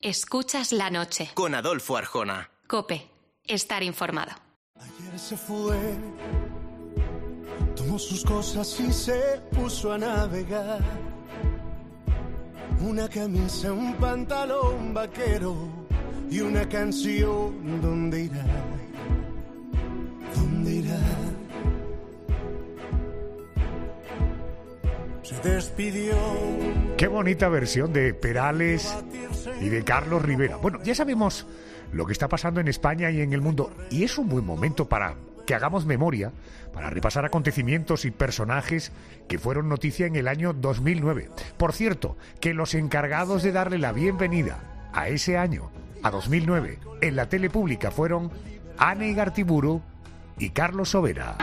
Escuchas la noche. Con Adolfo Arjona. COPE. Estar informado. Ayer se fue, tomó sus cosas y se puso a navegar. Una camisa, un pantalón vaquero y una canción. ¿Dónde irá? ¿Dónde irá? Se despidió. Qué bonita versión de Perales y de Carlos Rivera. Bueno, ya sabemos lo que está pasando en España y en el mundo, y es un buen momento para que hagamos memoria, para repasar acontecimientos y personajes que fueron noticia en el año 2009. Por cierto, que los encargados de darle la bienvenida a ese año, a 2009, en la tele pública fueron Ane Igartiburu y Carlos Sobera.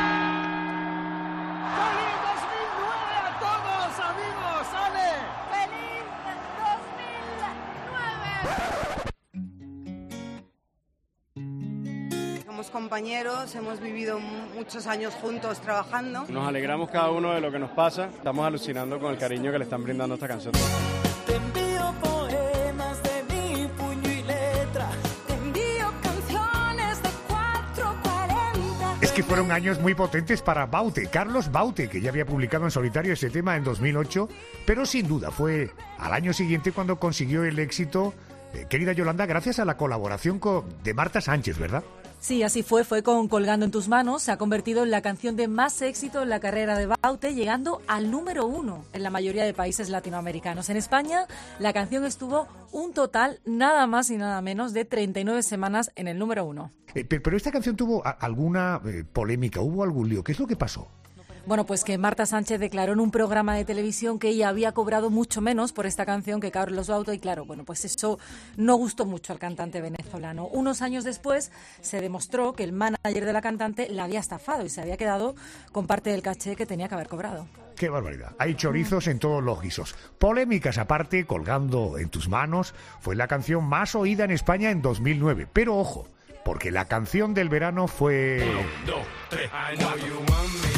Compañeros, hemos vivido muchos años juntos trabajando. Nos alegramos cada uno de lo que nos pasa. Estamos alucinando con el cariño que le están brindando a esta canción. Te envío poemas de mi puño y letra. Te envío canciones de 440. Es que fueron años muy potentes para Baute, Carlos Baute, que ya había publicado en solitario ese tema en 2008, pero sin duda fue al año siguiente cuando consiguió el éxito, querida Yolanda, gracias a la colaboración de Marta Sánchez, ¿verdad? Sí, así fue con Colgando en tus manos. Se ha convertido en la canción de más éxito en la carrera de Baute, llegando al número 1 en la mayoría de países latinoamericanos. En España, la canción estuvo un total nada más y nada menos de 39 semanas en el número 1. Pero esta canción tuvo alguna polémica, ¿hubo algún lío? ¿Qué es lo que pasó? Bueno, pues que Marta Sánchez declaró en un programa de televisión que ella había cobrado mucho menos por esta canción que Carlos Baute, y claro, bueno, pues eso no gustó mucho al cantante venezolano. Unos años después se demostró que el manager de la cantante la había estafado y se había quedado con parte del caché que tenía que haber cobrado. ¡Qué barbaridad! Hay chorizos en todos los guisos. Polémicas aparte, Colgando en tus manos fue la canción más oída en España en 2009. Pero ojo, porque la canción del verano fue... 1, 2, 3, I know you want me.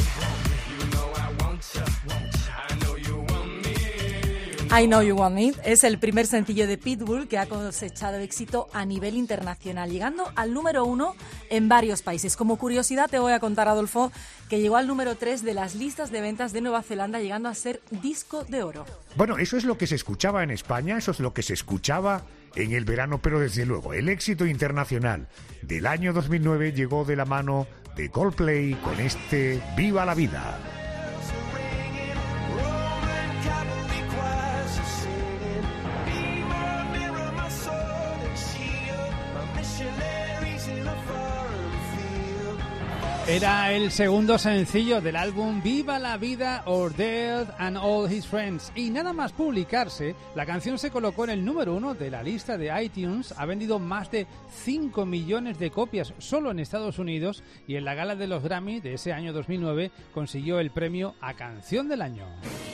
I Know You Want Me es el primer sencillo de Pitbull que ha cosechado éxito a nivel internacional, llegando al número 1 en varios países. Como curiosidad te voy a contar, Adolfo, que llegó al número 3 de las listas de ventas de Nueva Zelanda, llegando a ser disco de oro. Bueno, eso es lo que se escuchaba en España, eso es lo que se escuchaba en el verano, pero desde luego el éxito internacional del año 2009 llegó de la mano de Coldplay con este Viva la Vida. Era el segundo sencillo del álbum Viva la Vida, Ordell and All His Friends. Y nada más publicarse, la canción se colocó en el número 1 de la lista de iTunes. Ha vendido más de 5 millones de copias solo en Estados Unidos, y en la gala de los Grammy de ese año 2009 consiguió el premio a Canción del Año.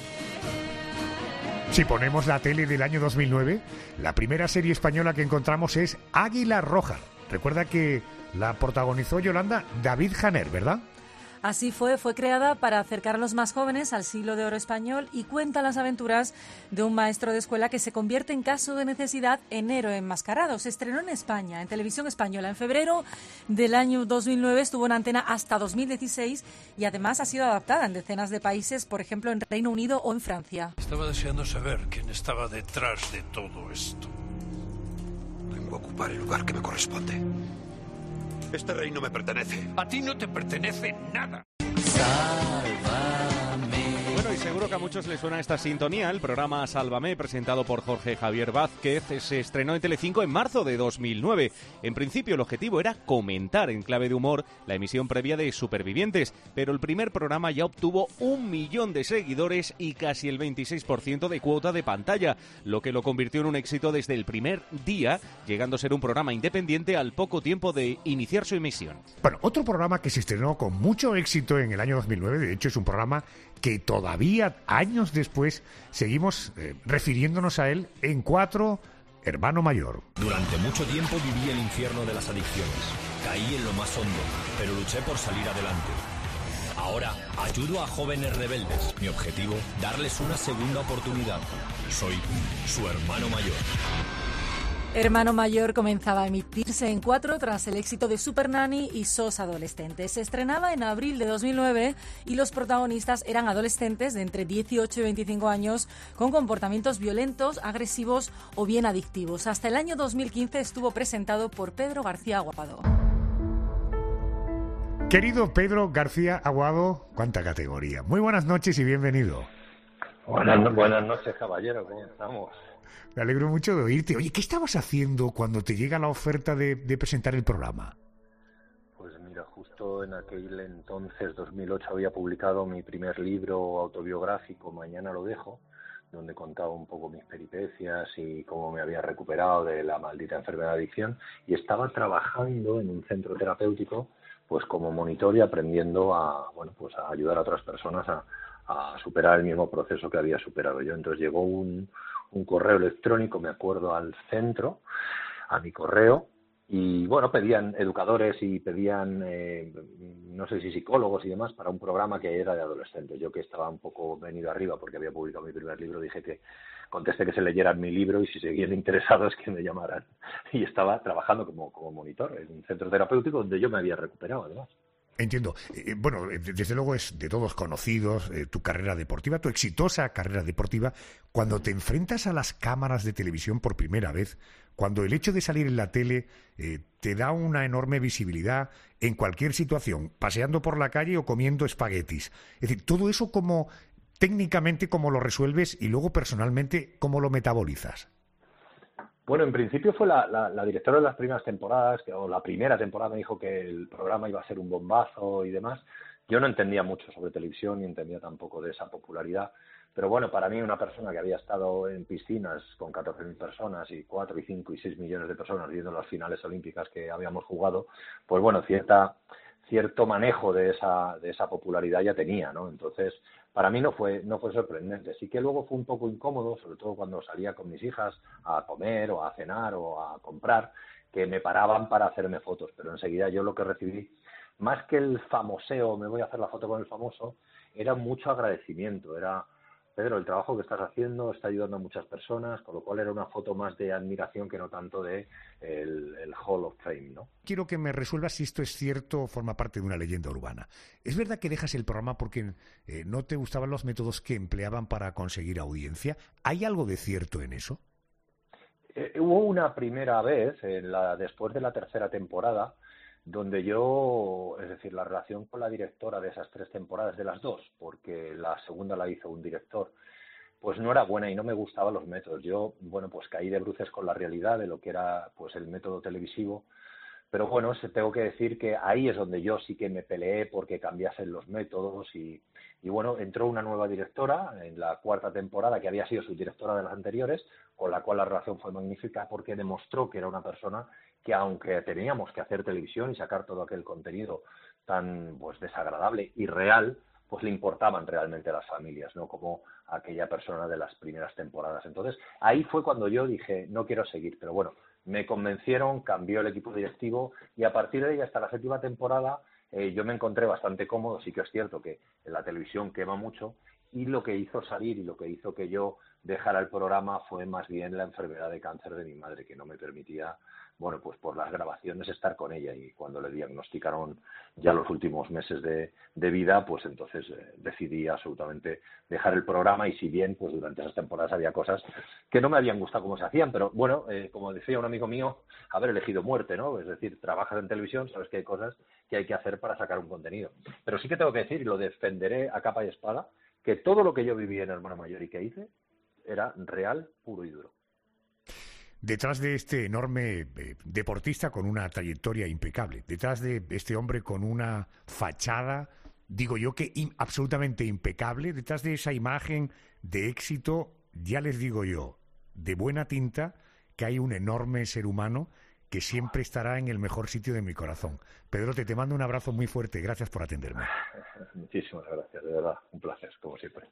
Si ponemos la tele del año 2009, la primera serie española que encontramos es Águila Roja. Recuerda que la protagonizó, Yolanda, David Janer, ¿verdad? Así fue creada para acercar a los más jóvenes al siglo de oro español y cuenta las aventuras de un maestro de escuela que se convierte en caso de necesidad en héroe enmascarado. Se estrenó en España, en Televisión Española, en febrero del año 2009, estuvo en antena hasta 2016 y además ha sido adaptada en decenas de países, por ejemplo en Reino Unido o en Francia. Estaba deseando saber quién estaba detrás de todo esto. Vengo a ocupar el lugar que me corresponde. Este reino me pertenece. A ti no te pertenece nada. Bueno, y seguro que a muchos les suena esta sintonía. El programa Sálvame, presentado por Jorge Javier Vázquez, se estrenó en Telecinco en marzo de 2009. En principio, el objetivo era comentar en clave de humor la emisión previa de Supervivientes, pero el primer programa ya obtuvo 1 millón de seguidores y casi el 26% de cuota de pantalla, lo que lo convirtió en un éxito desde el primer día, llegando a ser un programa independiente al poco tiempo de iniciar su emisión. Bueno, otro programa que se estrenó con mucho éxito en el año 2009, de hecho es un programa que todavía años después seguimos refiriéndonos a él en 4, Hermano Mayor. Durante mucho tiempo viví el infierno de las adicciones. Caí en lo más hondo, pero luché por salir adelante. Ahora ayudo a jóvenes rebeldes. Mi objetivo, darles una segunda oportunidad. Soy su hermano mayor. Hermano Mayor comenzaba a emitirse en 4 tras el éxito de Super Nanny y SOS Adolescentes. Se estrenaba en abril de 2009 y los protagonistas eran adolescentes de entre 18 y 25 años con comportamientos violentos, agresivos o bien adictivos. Hasta el año 2015 estuvo presentado por Pedro García Aguado. Querido Pedro García Aguado, cuánta categoría. Muy buenas noches y bienvenido. Buenas noches, caballero, ¿cómo estamos? Me alegro mucho de oírte. Oye, ¿qué estabas haciendo cuando te llega la oferta de presentar el programa? Pues mira, justo en aquel entonces, 2008, había publicado mi primer libro autobiográfico, Mañana lo dejo, donde contaba un poco mis peripecias y cómo me había recuperado de la maldita enfermedad de adicción, y estaba trabajando en un centro terapéutico, pues como monitor y aprendiendo a ayudar a otras personas a superar el mismo proceso que había superado yo. Entonces llegó un correo electrónico, me acuerdo, al centro, a mi correo, y bueno, pedían educadores y pedían, no sé si psicólogos y demás, para un programa que era de adolescentes. Yo, que estaba un poco venido arriba porque había publicado mi primer libro, contesté que se leyeran mi libro y si seguían interesados que me llamaran. Y estaba trabajando como monitor en un centro terapéutico donde yo me había recuperado, además. Entiendo. Bueno, desde luego es de todos conocidos tu carrera deportiva, tu exitosa carrera deportiva. Cuando te enfrentas a las cámaras de televisión por primera vez, cuando el hecho de salir en la tele te da una enorme visibilidad en cualquier situación, paseando por la calle o comiendo espaguetis. Es decir, todo eso, como técnicamente, cómo lo resuelves, y luego personalmente, cómo lo metabolizas. Bueno, en principio fue la directora de las primeras temporadas, o la primera temporada, me dijo que el programa iba a ser un bombazo y demás. Yo no entendía mucho sobre televisión, ni entendía tampoco de esa popularidad. Pero bueno, para mí, una persona que había estado en piscinas con 14.000 personas y 4 y 5 y 6 millones de personas viendo las finales olímpicas que habíamos jugado, pues bueno, cierto manejo de esa popularidad ya tenía, ¿no? Entonces, para mí no fue sorprendente. Sí que luego fue un poco incómodo, sobre todo cuando salía con mis hijas a comer o a cenar o a comprar, que me paraban para hacerme fotos, pero enseguida yo lo que recibí, más que el famoseo, me voy a hacer la foto con el famoso, era mucho agradecimiento. Era: Pedro, el trabajo que estás haciendo está ayudando a muchas personas, con lo cual era una foto más de admiración que no tanto de el Hall of Fame, ¿no? Quiero que me resuelvas si esto es cierto o forma parte de una leyenda urbana. ¿Es verdad que dejas el programa porque no te gustaban los métodos que empleaban para conseguir audiencia? ¿Hay algo de cierto en eso? Hubo una primera vez, después de la tercera temporada, donde yo, es decir, la relación con la directora de esas 3 temporadas, de las 2, porque la segunda la hizo un director, pues no era buena y no me gustaban los métodos. Yo, bueno, pues caí de bruces con la realidad de lo que era, pues, el método televisivo. Pero bueno, tengo que decir que ahí es donde yo sí que me peleé porque cambiasen los métodos y bueno, entró una nueva directora en la 4ª temporada, que había sido subdirectora de las anteriores, con la cual la relación fue magnífica porque demostró que era una persona que, aunque teníamos que hacer televisión y sacar todo aquel contenido tan, pues, desagradable y real, pues le importaban realmente a las familias, no como aquella persona de las primeras temporadas. Entonces, ahí fue cuando yo dije, no quiero seguir, pero bueno, me convencieron, cambió el equipo directivo y a partir de ahí, hasta la 7ª temporada, yo me encontré bastante cómodo. Sí que es cierto que en la televisión quema mucho, y lo que hizo salir y lo que hizo que yo dejara el programa fue más bien la enfermedad de cáncer de mi madre, que no me permitía, bueno, pues por las grabaciones, estar con ella, y cuando le diagnosticaron ya los últimos meses de vida, pues entonces decidí absolutamente dejar el programa. Y si bien pues durante esas temporadas había cosas que no me habían gustado cómo se hacían, pero bueno, como decía un amigo mío, haber elegido muerte, ¿no? Es decir, trabajas en televisión, sabes que hay cosas que hay que hacer para sacar un contenido. Pero sí que tengo que decir, y lo defenderé a capa y espada, que todo lo que yo viví en Hermano Mayor y que hice era real, puro y duro. Detrás de este enorme deportista con una trayectoria impecable, detrás de este hombre con una fachada, digo yo que absolutamente impecable, detrás de esa imagen de éxito, ya les digo yo, de buena tinta, que hay un enorme ser humano que siempre estará en el mejor sitio de mi corazón. Pedro, te mando un abrazo muy fuerte. Gracias por atenderme. Muchísimas gracias, de verdad. Un placer, como siempre.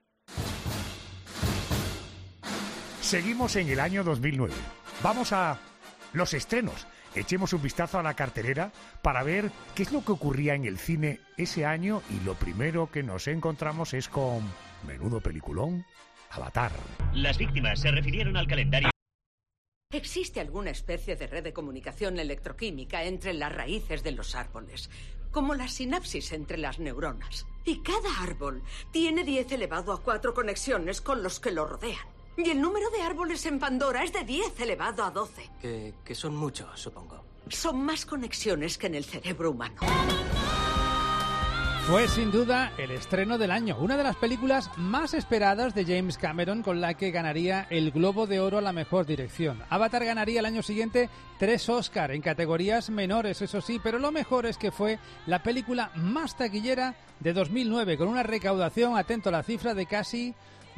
Seguimos en el año 2009. Vamos a los estrenos. Echemos un vistazo a la cartelera para ver qué es lo que ocurría en el cine ese año, y lo primero que nos encontramos es con menudo peliculón, Avatar. Las víctimas se refirieron al calendario Existe alguna especie de red de comunicación electroquímica entre las raíces de los árboles, como la sinapsis entre las neuronas. Y cada árbol tiene 10 elevado a 4 conexiones con los que lo rodean. Y el número de árboles en Pandora es de 10 elevado a 12. Que son muchos, supongo. Son más conexiones que en el cerebro humano. Fue sin duda el estreno del año, una de las películas más esperadas de James Cameron, con la que ganaría el Globo de Oro a la mejor dirección. Avatar ganaría el año siguiente 3 Oscar en categorías menores, eso sí, pero lo mejor es que fue la película más taquillera de 2009, con una recaudación, atento a la cifra, de casi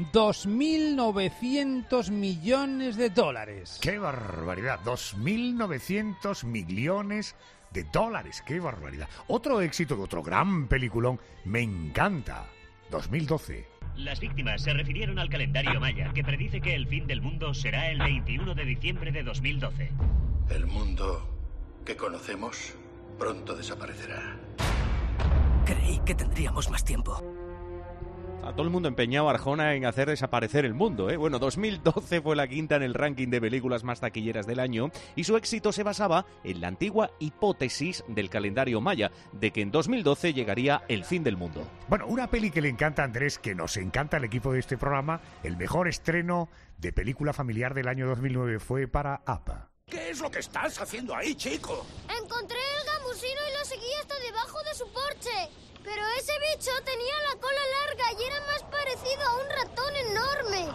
2.900 millones de dólares. ¡Qué barbaridad! 2.900 millones de dólares. ¡Qué barbaridad! Otro éxito de otro gran peliculón, Me encanta, 2012. Las víctimas se refirieron al calendario maya, que predice que el fin del mundo será el 21 de diciembre de 2012. El mundo que conocemos pronto desaparecerá. Creí que tendríamos más tiempo. A todo el mundo empeñado, Arjona, en hacer desaparecer el mundo, ¿eh? Bueno, 2012 fue la quinta en el ranking de películas más taquilleras del año y su éxito se basaba en la antigua hipótesis del calendario maya, de que en 2012 llegaría el fin del mundo. Bueno, una peli que le encanta a Andrés, que nos encanta el equipo de este programa, el mejor estreno de película familiar del año 2009 fue para APA. ¿Qué es lo que estás haciendo ahí, chico? Encontré el gamusino y lo seguí hasta debajo de su porche. Pero ese bicho tenía la cola larga y era más parecido a un ratón enorme.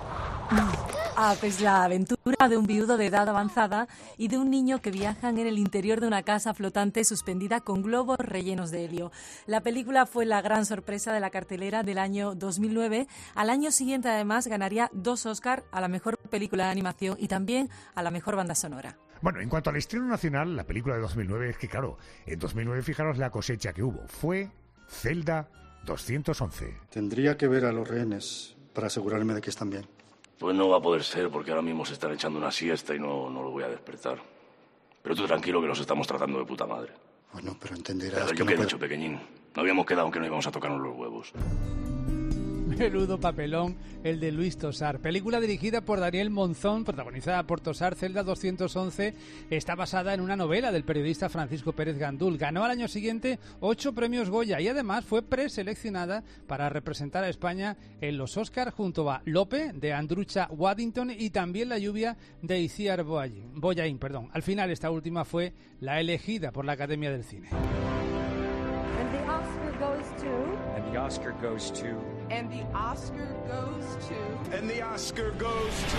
Pues la aventura de un viudo de edad avanzada y de un niño que viajan en el interior de una casa flotante suspendida con globos rellenos de helio. La película fue la gran sorpresa de la cartelera del año 2009. Al año siguiente, además, ganaría 2 Oscar a la mejor película de animación y también a la mejor banda sonora. Bueno, en cuanto al estreno nacional, la película de 2009, es que claro, en 2009 fijaros la cosecha que hubo. Fue Zelda 211. Tendría que ver a los rehenes para asegurarme de que están bien. Pues no va a poder ser, porque ahora mismo se están echando una siesta y no lo voy a despertar. Pero tú tranquilo, que los estamos tratando de puta madre. Bueno, pero entenderás que yo no qué he puedo... dicho, pequeñín. No habíamos quedado que no íbamos a tocarnos los huevos. Menudo papelón el de Luis Tosar. Película dirigida por Daniel Monzón, protagonizada por Tosar. Zelda 211 está basada en una novela del periodista Francisco Pérez Gandul. Ganó al año siguiente 8 premios Goya y además fue preseleccionada para representar a España en los Oscars junto a Lope, de Andrucha Waddington, y también La lluvia, de Itziar Boyain. Al final esta última fue la elegida por la Academia del Cine. And the Oscar goes to... And the Oscar goes to... And the Oscar goes to... And the Oscar goes to...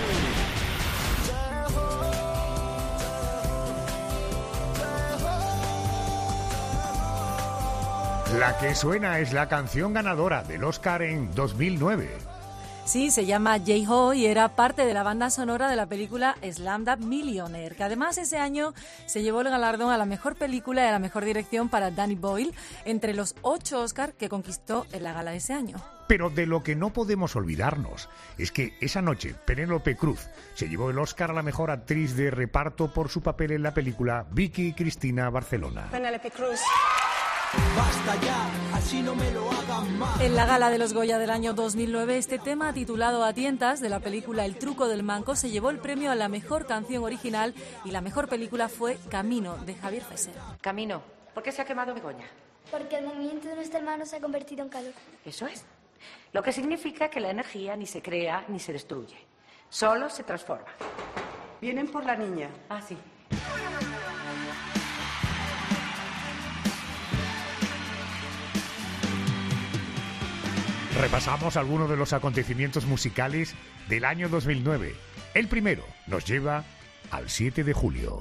La que suena es la canción ganadora del Oscar en 2009. Sí, se llama J-Ho y era parte de la banda sonora de la película Slumdog Millionaire, que además ese año se llevó el galardón a la mejor película y a la mejor dirección para Danny Boyle, entre los 8 Oscars que conquistó en la gala de ese año. Pero de lo que no podemos olvidarnos es que esa noche Penélope Cruz se llevó el Oscar a la mejor actriz de reparto por su papel en la película Vicky Cristina Barcelona. Penélope Cruz. Basta ya, así no me lo hagan más. En la gala de los Goya del año 2009, este tema titulado A tientas, de la película El truco del manco, se llevó el premio a la mejor canción original y la mejor película fue Camino, de Javier Fesser. Camino, ¿por qué se ha quemado Begoña? Porque el movimiento de nuestra hermano se ha convertido en calor. Eso es. Lo que significa que la energía ni se crea ni se destruye. Solo se transforma. Vienen por la niña. Ah, sí. Repasamos algunos de los acontecimientos musicales del año 2009. El primero nos lleva al 7 de julio.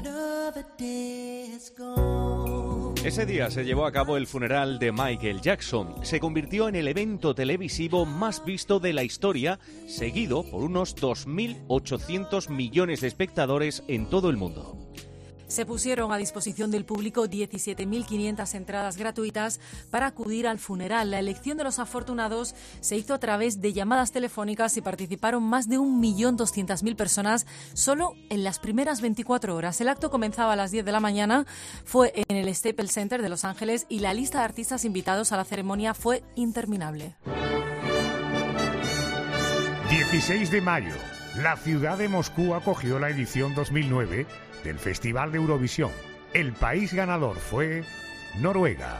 Ese día se llevó a cabo el funeral de Michael Jackson. Se convirtió en el evento televisivo más visto de la historia, seguido por unos 2.800 millones de espectadores en todo el mundo. Se pusieron a disposición del público 17.500 entradas gratuitas para acudir al funeral. La elección de los afortunados se hizo a través de llamadas telefónicas y participaron más de 1.200.000 personas solo en las primeras 24 horas. El acto comenzaba a las 10 de la mañana, fue en el Staples Center de Los Ángeles y la lista de artistas invitados a la ceremonia fue interminable. 16 de mayo. La ciudad de Moscú acogió la edición 2009 del Festival de Eurovisión. El país ganador fue Noruega.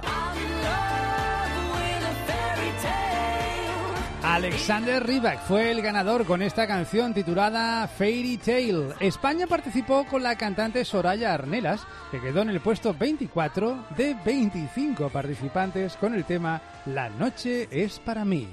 Alexander Rybak fue el ganador con esta canción titulada Fairy Tale. España participó con la cantante Soraya Arnelas, que quedó en el puesto 24 de 25 participantes con el tema La noche es para mí.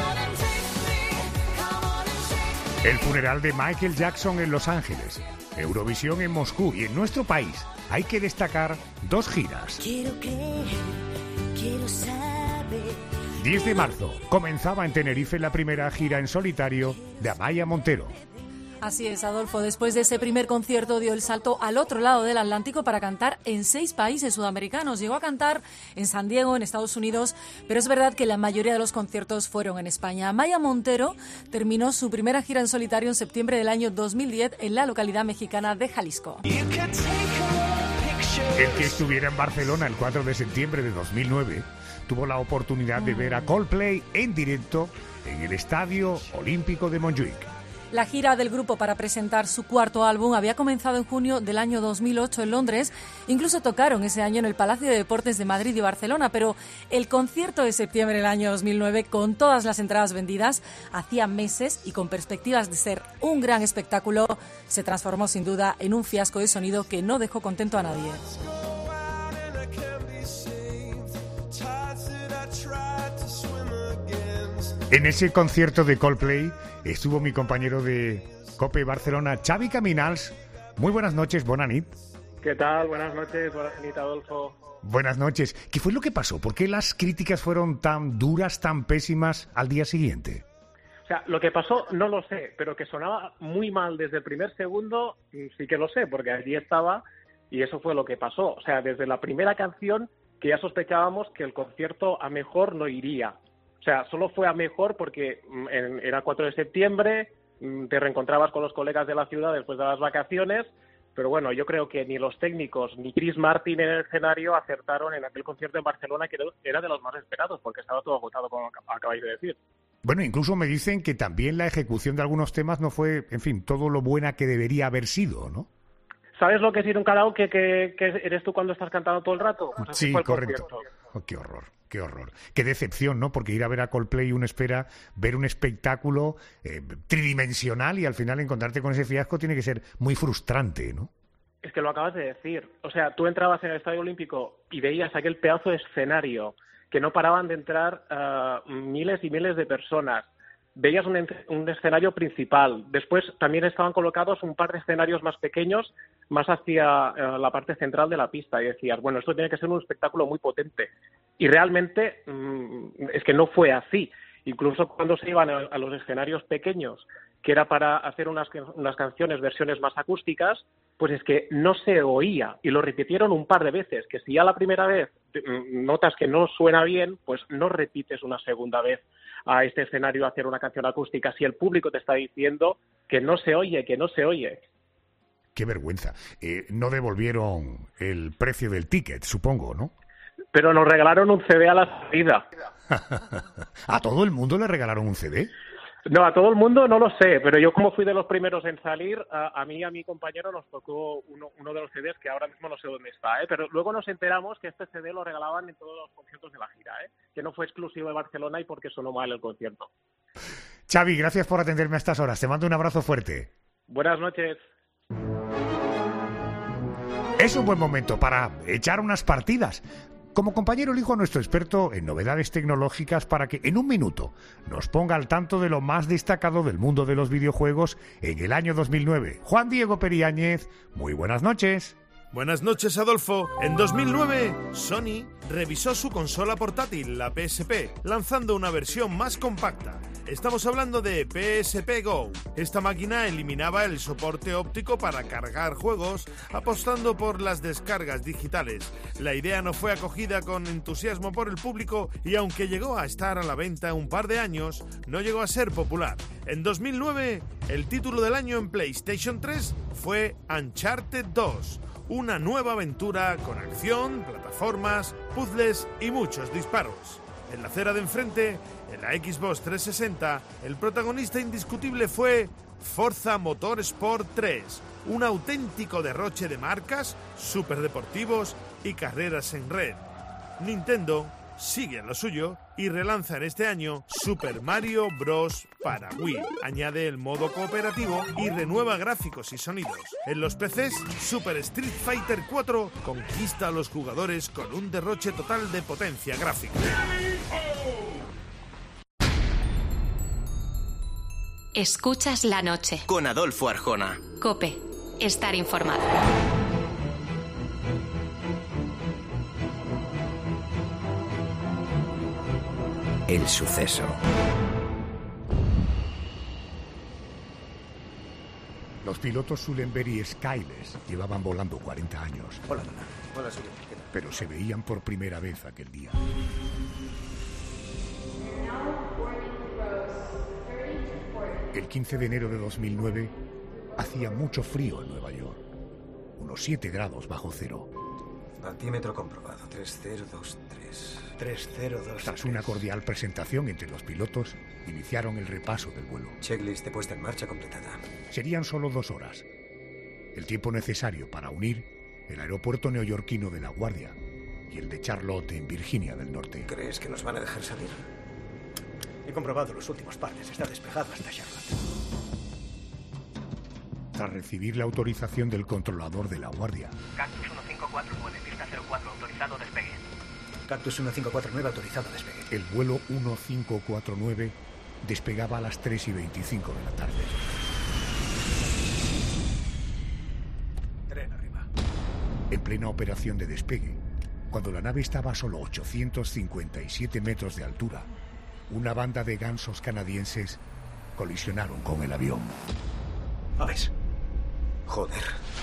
El funeral de Michael Jackson en Los Ángeles, Eurovisión en Moscú y en nuestro país hay que destacar 2 giras. Quiero creer, quiero saber. 10 de marzo comenzaba en Tenerife la primera gira en solitario de Amaya Montero. Así es, Adolfo. Después de ese primer concierto dio el salto al otro lado del Atlántico para cantar en 6 países sudamericanos. Llegó a cantar en San Diego, en Estados Unidos, pero es verdad que la mayoría de los conciertos fueron en España. Amaya Montero terminó su primera gira en solitario en septiembre del año 2010 en la localidad mexicana de Jalisco. El que estuviera en Barcelona el 4 de septiembre de 2009 tuvo la oportunidad de ver a Coldplay en directo en el Estadio Olímpico de Montjuïc. La gira del grupo para presentar su cuarto álbum había comenzado en junio del año 2008 en Londres. Incluso tocaron ese año en el Palacio de Deportes de Madrid y Barcelona, pero el concierto de septiembre del año 2009, con todas las entradas vendidas, hacía meses y con perspectivas de ser un gran espectáculo, se transformó sin duda en un fiasco de sonido que no dejó contento a nadie. En ese concierto de Coldplay estuvo mi compañero de COPE Barcelona, Xavi Caminals. Muy buenas noches, bona nit. ¿Qué tal? Buenas noches, Adolfo. Buenas noches. ¿Qué fue lo que pasó? ¿Por qué las críticas fueron tan duras, tan pésimas al día siguiente? O sea, lo que pasó no lo sé, pero que sonaba muy mal desde el primer segundo sí que lo sé, porque allí estaba y eso fue lo que pasó. O sea, desde la primera canción que ya sospechábamos que el concierto a mejor no iría. O sea, solo fue a mejor porque era 4 de septiembre, te reencontrabas con los colegas de la ciudad después de las vacaciones, pero bueno, yo creo que ni los técnicos ni Chris Martin en el escenario acertaron en aquel concierto en Barcelona, que era de los más esperados, porque estaba todo agotado, como acabáis de decir. Bueno, incluso me dicen que también la ejecución de algunos temas no fue, en fin, todo lo buena que debería haber sido, ¿no? ¿Sabes lo que es ir a un karaoke que eres tú cuando estás cantando todo el rato? Pues sí, correcto. Oh, qué horror, qué horror. Qué decepción, ¿no? Porque ir a ver a Coldplay uno espera ver un espectáculo tridimensional y al final encontrarte con ese fiasco tiene que ser muy frustrante, ¿no? Es que lo acabas de decir. O sea, tú entrabas en el Estadio Olímpico y veías aquel pedazo de escenario que no paraban de entrar miles y miles de personas. Veías un escenario principal. Después también estaban colocados un par de escenarios más pequeños, más hacia la parte central de la pista. Y decías, bueno, esto tiene que ser un espectáculo muy potente. Y realmente es que no fue así. Incluso cuando se iban a los escenarios pequeños, que era para hacer unas canciones, versiones más acústicas, pues es que no se oía. Y lo repitieron un par de veces, que si ya la primera vez notas que no suena bien, pues no repites una segunda vez a este escenario a hacer una canción acústica si el público te está diciendo que no se oye, que no se oye. Qué vergüenza. No devolvieron el precio del ticket, supongo, ¿no? Pero nos regalaron un CD a la salida. ¿A todo el mundo le regalaron un CD? No, a todo el mundo no lo sé, pero yo como fui de los primeros en salir, a mí y a mi compañero nos tocó uno de los CDs que ahora mismo no sé dónde está, pero luego nos enteramos que este CD lo regalaban en todos los conciertos de la gira, que no fue exclusivo de Barcelona y porque sonó mal el concierto. Xavi, gracias por atenderme a estas horas. Te mando un abrazo fuerte. Buenas noches. Es un buen momento para echar unas partidas. Como compañero elijo a nuestro experto en novedades tecnológicas para que en un minuto nos ponga al tanto de lo más destacado del mundo de los videojuegos en el año 2009. Juan Diego Periáñez, muy buenas noches. Buenas noches, Adolfo. En 2009, Sony revisó su consola portátil, la PSP, lanzando una versión más compacta. Estamos hablando de PSP Go. Esta máquina eliminaba el soporte óptico para cargar juegos, apostando por las descargas digitales. La idea no fue acogida con entusiasmo por el público y aunque llegó a estar a la venta un par de años, no llegó a ser popular. En 2009, el título del año en PlayStation 3 fue Uncharted 2. Una nueva aventura con acción, plataformas, puzzles y muchos disparos. En la acera de enfrente, en la Xbox 360, el protagonista indiscutible fue Forza Motorsport 3, un auténtico derroche de marcas, superdeportivos y carreras en red. Nintendo sigue en lo suyo y relanza en este año Super Mario Bros. Para Wii. Añade el modo cooperativo y renueva gráficos y sonidos. En los PCs, Super Street Fighter 4 conquista a los jugadores con un derroche total de potencia gráfica. Escuchas la noche. Con Adolfo Arjona. COPE. Estar informado. El suceso. Los pilotos Sullenberg y Skyles llevaban volando 40 años. Hola, Donna. Hola, Sully. ¿Qué tal? Pero se veían por primera vez aquel día. El 15 de enero de 2009 hacía mucho frío en Nueva York. Unos 7 grados bajo cero. Altímetro comprobado. 3023. 3023. Tras una cordial presentación entre los pilotos, iniciaron el repaso del vuelo. Checklist de puesta en marcha completada. Serían solo 2 horas. El tiempo necesario para unir el aeropuerto neoyorquino de La Guardia y el de Charlotte en Virginia del Norte. ¿Crees que nos van a dejar salir? He comprobado los últimos partes. Está despejado hasta Charlotte. Tras recibir la autorización del controlador de La Guardia, Cactus 1549, pista 04, autorizado despegue. Cactus 1549, autorizado despegue. el vuelo 1549 despegaba a las 3:25 de la tarde. Tren arriba. En plena operación de despegue, cuando la nave estaba a solo 857 metros de altura, una banda de gansos canadienses colisionaron con el avión. Aves. Joder.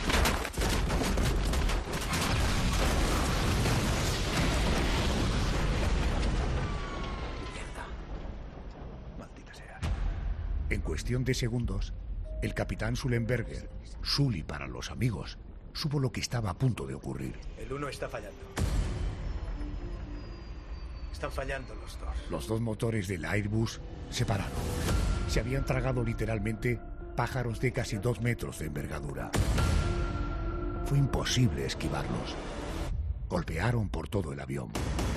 Mierda. Maldita sea. En cuestión de segundos, el capitán Sullenberger, Sully para los amigos, supo lo que estaba a punto de ocurrir. El uno está fallando. Están fallando los dos. Los dos motores del Airbus se pararon. Se habían tragado literalmente pájaros de casi 2 metros de envergadura. Fue imposible esquivarlos. Golpearon por todo el avión.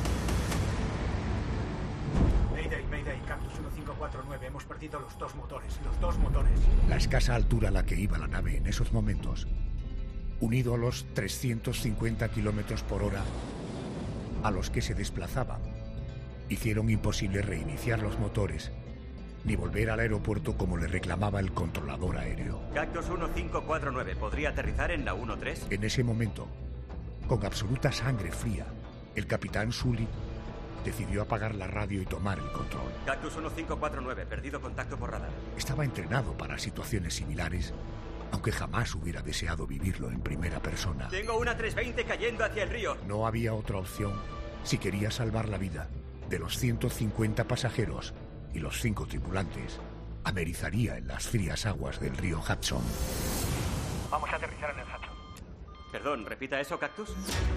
Mayday, Mayday, Cactus 1549. Hemos perdido los dos motores. La escasa altura a la que iba la nave en esos momentos, unido a los 350 kilómetros por hora a los que se desplazaban, hicieron imposible reiniciar los motores ni volver al aeropuerto como le reclamaba el controlador aéreo. Cactus 1549, ¿podría aterrizar en la 13? En ese momento, con absoluta sangre fría, el capitán Sully decidió apagar la radio y tomar el control. Cactus 1549, perdido contacto por radar. Estaba entrenado para situaciones similares, aunque jamás hubiera deseado vivirlo en primera persona. Tengo una 320 cayendo hacia el río. No había otra opción si quería salvar la vida de los 150 pasajeros y los 5 tripulantes. Amerizaría en las frías aguas del río Hudson. Vamos a aterrizar en el Hudson. Perdón, repita eso, Cactus.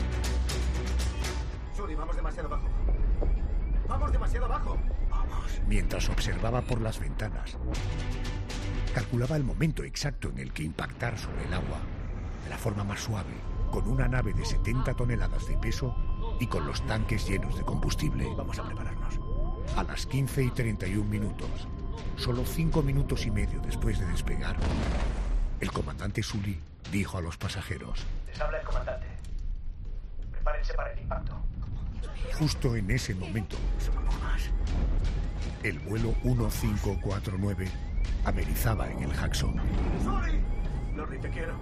Sully, vamos demasiado bajo. ¡Vamos demasiado bajo! ¡Vamos! Mientras observaba por las ventanas, calculaba el momento exacto en el que impactar sobre el agua, de la forma más suave, con una nave de 70 toneladas de peso y con los tanques llenos de combustible. Vamos a prepararnos. A las 15:31, solo 5 minutos y medio después de despegar, el comandante Sully dijo a los pasajeros: Les habla el comandante. Prepárense para el impacto. Justo en ese momento, el vuelo 1549 amerizaba en el Hudson. ¡Sully! Lorry, te quiero.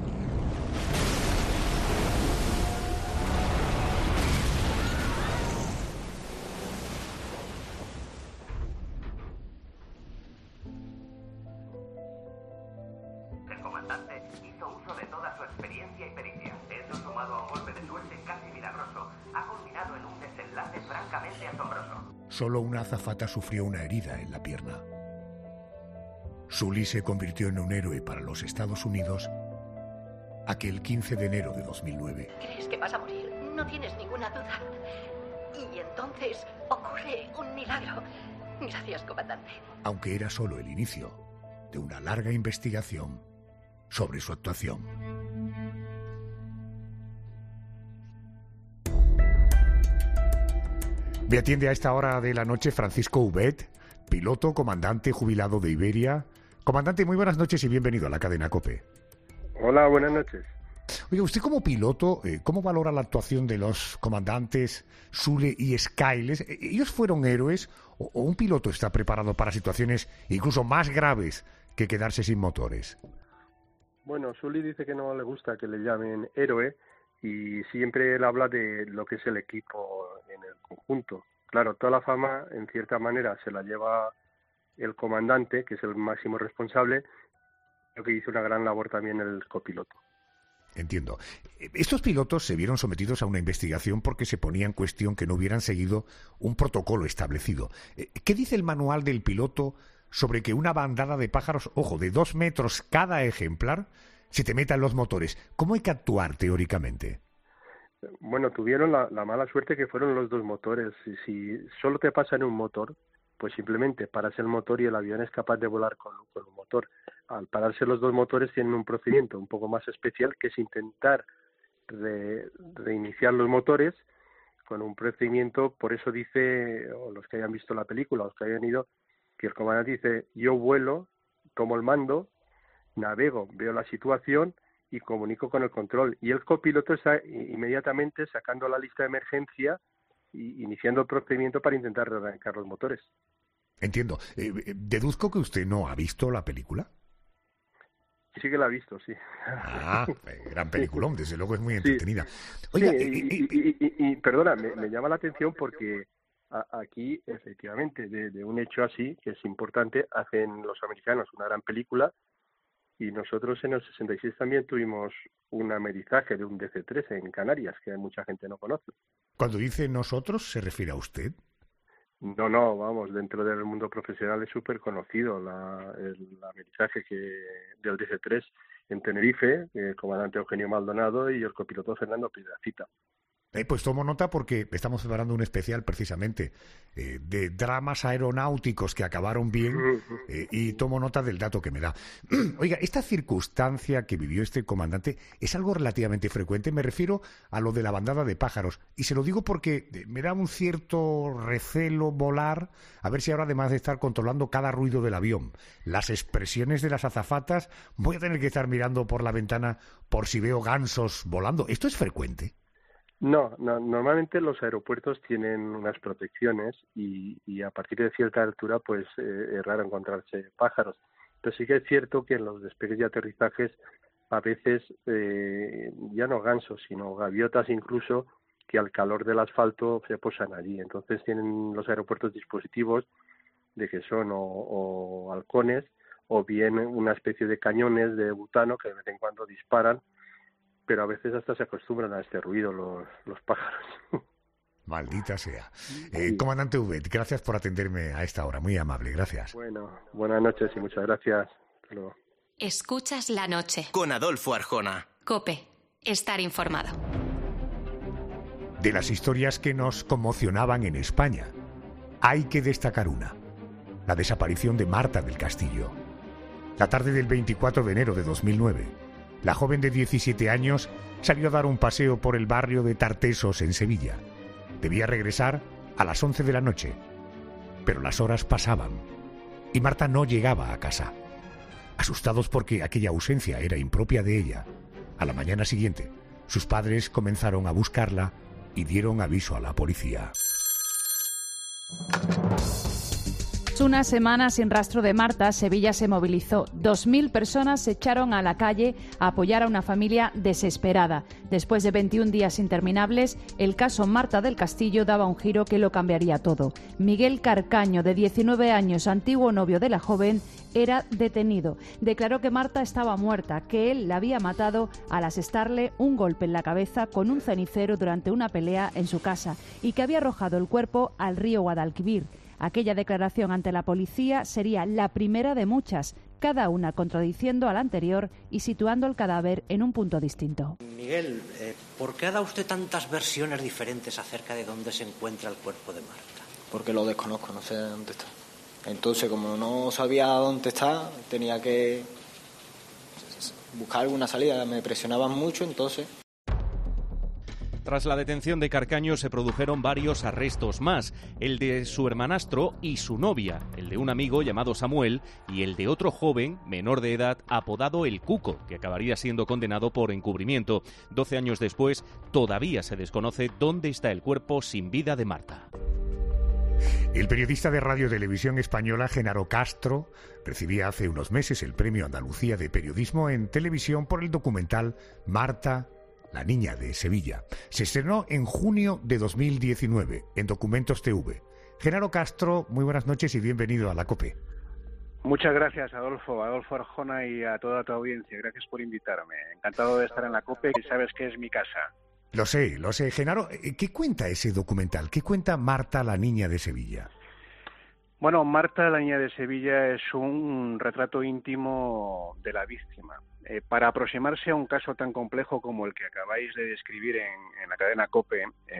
El comandante hizo uso de toda su experiencia y pericia. Esto, sumado a un golpe de suerte casi milagroso, ha culminado en un desenlace francamente asombroso. Solo una azafata sufrió una herida en la pierna. Sully se convirtió en un héroe para los Estados Unidos aquel 15 de enero de 2009. ¿Crees que vas a morir? No tienes ninguna duda. Y entonces ocurre un milagro. Gracias, comandante. Aunque era solo el inicio, de una larga investigación sobre su actuación. Me atiende a esta hora de la noche Francisco Ubet, piloto, comandante jubilado de Iberia. Comandante, muy buenas noches y bienvenido a la cadena COPE. Hola, buenas noches. Oye, usted como piloto, ¿cómo valora la actuación de los comandantes Sule y Skyles? ¿Ellos fueron héroes o un piloto está preparado para situaciones incluso más graves que quedarse sin motores? Bueno, Sully dice que no le gusta que le llamen héroe y siempre él habla de lo que es el equipo en el conjunto. Claro, toda la fama en cierta manera se la lleva el comandante, que es el máximo responsable, creo que hizo una gran labor también el copiloto. Entiendo. Estos pilotos se vieron sometidos a una investigación porque se ponía en cuestión que no hubieran seguido un protocolo establecido. ¿Qué dice el manual del piloto sobre que una bandada de pájaros, ojo, de 2 metros cada ejemplar, se te meta en los motores? ¿Cómo hay que actuar teóricamente? Bueno, tuvieron la mala suerte que fueron los 2 motores. Si solo te pasa en un motor, pues simplemente paras el motor y el avión es capaz de volar con un motor. Al pararse los 2 motores tienen un procedimiento un poco más especial, que es intentar reiniciar los motores con un procedimiento. Por eso dice, o los que hayan visto la película, los que hayan ido, que el comandante dice: yo vuelo, tomo el mando, navego, veo la situación y comunico con el control. Y el copiloto está inmediatamente sacando la lista de emergencia y iniciando el procedimiento para intentar rearrancar los motores. Entiendo. Deduzco que usted no ha visto la película. Sí que la ha visto, sí. Ah, gran peliculón, desde luego es muy entretenida. Oiga, y perdona, me llama la atención porque aquí, efectivamente, de un hecho así, que es importante, hacen los americanos una gran película y nosotros en el 66 también tuvimos un amerizaje de un DC-3 en Canarias, que mucha gente no conoce. Cuando dice nosotros, ¿se refiere a usted? No, vamos, dentro del mundo profesional es súper conocido el amerizaje del DC-3 en Tenerife, el comandante Eugenio Maldonado y el copiloto Fernando Piedrafita. Pues tomo nota porque estamos preparando un especial precisamente de dramas aeronáuticos que acabaron bien y tomo nota del dato que me da. Oiga, esta circunstancia que vivió este comandante es algo relativamente frecuente. Me refiero a lo de la bandada de pájaros y se lo digo porque me da un cierto recelo volar, a ver si ahora, además de estar controlando cada ruido del avión, las expresiones de las azafatas, voy a tener que estar mirando por la ventana por si veo gansos volando. ¿Esto es frecuente? No, normalmente los aeropuertos tienen unas protecciones y a partir de cierta altura pues es raro encontrarse pájaros. Pero sí que es cierto que en los despegues y aterrizajes a veces ya no gansos, sino gaviotas incluso, que al calor del asfalto se posan allí. Entonces tienen los aeropuertos dispositivos de que son o halcones o bien una especie de cañones de butano que de vez en cuando disparan, pero a veces hasta se acostumbran a este ruido los pájaros. Maldita sea. Comandante Ubet, gracias por atenderme a esta hora, muy amable, gracias. Bueno, buenas noches y muchas gracias. Hasta luego. Escuchas la noche. Con Adolfo Arjona. COPE. Estar informado. De las historias que nos conmocionaban en España, hay que destacar una: la desaparición de Marta del Castillo. La tarde del 24 de enero de 2009, la joven de 17 años salió a dar un paseo por el barrio de Tartesos, en Sevilla. Debía regresar a las 11 de la noche, pero las horas pasaban y Marta no llegaba a casa. Asustados porque aquella ausencia era impropia de ella, a la mañana siguiente, sus padres comenzaron a buscarla y dieron aviso a la policía. Una semana sin rastro de Marta, Sevilla se movilizó. 2.000 personas se echaron a la calle a apoyar a una familia desesperada. Después de 21 días interminables, el caso Marta del Castillo daba un giro que lo cambiaría todo. Miguel Carcaño, de 19 años, antiguo novio de la joven, era detenido. Declaró que Marta estaba muerta, que él la había matado al asestarle un golpe en la cabeza con un cenicero durante una pelea en su casa y que había arrojado el cuerpo al río Guadalquivir. Aquella declaración ante la policía sería la primera de muchas, cada una contradiciendo a la anterior y situando el cadáver en un punto distinto. Miguel, ¿por qué ha dado usted tantas versiones diferentes acerca de dónde se encuentra el cuerpo de Marta? Porque lo desconozco, no sé dónde está. Entonces, como no sabía dónde está, tenía que buscar alguna salida. Me presionaban mucho, entonces... Tras la detención de Carcaño se produjeron varios arrestos más, el de su hermanastro y su novia, el de un amigo llamado Samuel y el de otro joven menor de edad apodado El Cuco, que acabaría siendo condenado por encubrimiento. 12 años después, todavía se desconoce dónde está el cuerpo sin vida de Marta. El periodista de Radio Televisión Española, Genaro Castro, recibía hace unos meses el Premio Andalucía de Periodismo en Televisión por el documental Marta, la niña de Sevilla. Se estrenó en junio de 2019 en Documentos TV. Genaro Castro, muy buenas noches y bienvenido a la COPE. Muchas gracias, Adolfo Arjona, y a toda tu audiencia. Gracias por invitarme. Encantado de estar en la COPE, y sabes que es mi casa. Lo sé. Genaro, ¿qué cuenta ese documental? ¿Qué cuenta Marta, la niña de Sevilla? Bueno, Marta, la niña de Sevilla, es un retrato íntimo de la víctima. Para aproximarse a un caso tan complejo como el que acabáis de describir en la cadena COPE,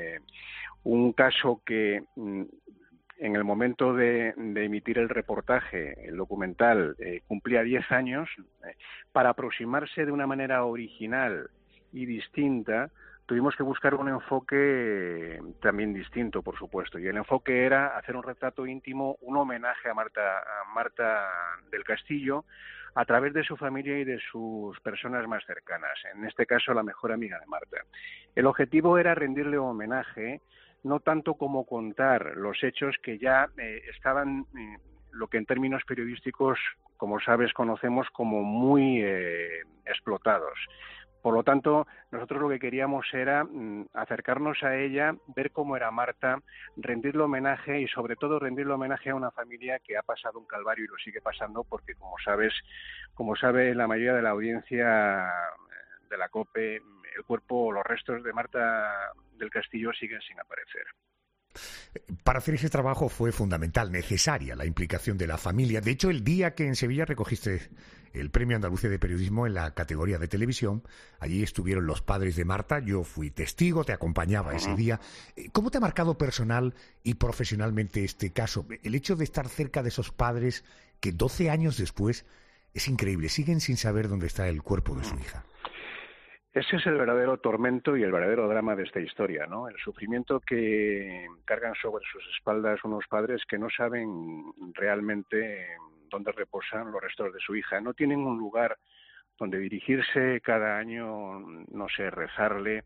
un caso que en el momento de emitir el reportaje, el documental, cumplía 10 años, para aproximarse de una manera original y distinta, tuvimos que buscar un enfoque también distinto, por supuesto, y el enfoque era hacer un retrato íntimo, un homenaje a Marta del Castillo, a través de su familia y de sus personas más cercanas, en este caso la mejor amiga de Marta. El objetivo era rendirle homenaje, no tanto como contar los hechos que ya estaban, lo que en términos periodísticos, como sabes, conocemos como muy explotados. Por lo tanto, nosotros lo que queríamos era acercarnos a ella, ver cómo era Marta, rendirle homenaje y sobre todo rendirle homenaje a una familia que ha pasado un calvario y lo sigue pasando porque, como sabe la mayoría de la audiencia de la COPE, el cuerpo o los restos de Marta del Castillo siguen sin aparecer. Para hacer ese trabajo fue fundamental, necesaria la implicación de la familia. De hecho, el día que en Sevilla recogiste el Premio Andalucía de Periodismo en la categoría de televisión, allí estuvieron los padres de Marta, yo fui testigo, te acompañaba ese día. ¿Cómo te ha marcado personal y profesionalmente este caso? El hecho de estar cerca de esos padres que 12 años después, es increíble, siguen sin saber dónde está el cuerpo de su hija. Ese es el verdadero tormento y el verdadero drama de esta historia, ¿no? El sufrimiento que cargan sobre sus espaldas unos padres que no saben realmente dónde reposan los restos de su hija. No tienen un lugar donde dirigirse cada año, no sé, rezarle,